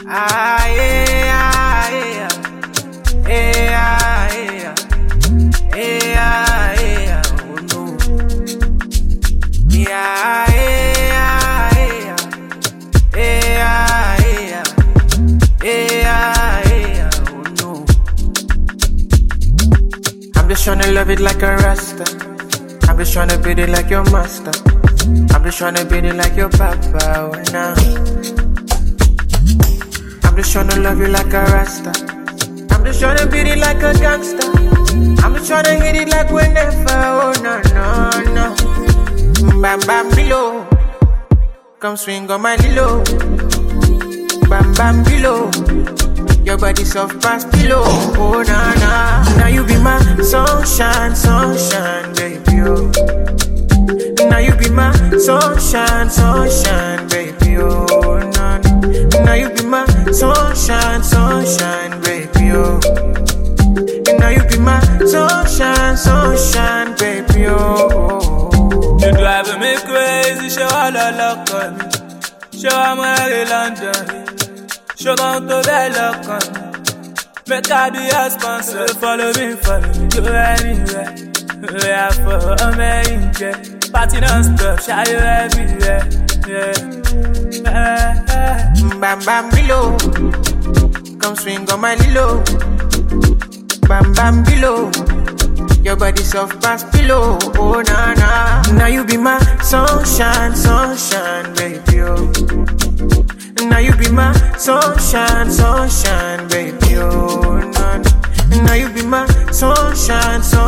Ah, yeah, yeah, yeah, yeah, yeah, yeah, oh no. Yeah, yeah, yeah, yeah, yeah, yeah, oh no. I'm just tryna love it like a rasta. I'm just tryna beat it like your master. I'm just tryna beat it like your papa, oh nah. I'm just tryna love you like a rasta. I'm just tryna beat it like a gangster. I'm just tryna hit it like whenever, oh no, no, no. Bam bam below, come swing on my lilo. Bam bam below, your body soft past pillow. Oh na na, now you be my sunshine, sunshine, baby. Oh, now you be my sunshine, sunshine, baby. Oh na na, now you be my sunshine, sunshine, baby. Oh, now you be my sunshine, sunshine, baby. Oh. You driving me crazy, show all the luck on me. Show I'm in London. Show down to the luck on me. Make I be a sponsor. Follow me, go anywhere. We are for a main jet. Party non-stop, shy you everywhere. Yeah. Bam bam below, come swing on my lilo. Bam bam below, your body soft past pillow. Oh na na, now you be my sunshine, sunshine, baby. Oh, now you be my sunshine, sunshine, baby. Oh na na, now you be my sunshine, sunshine.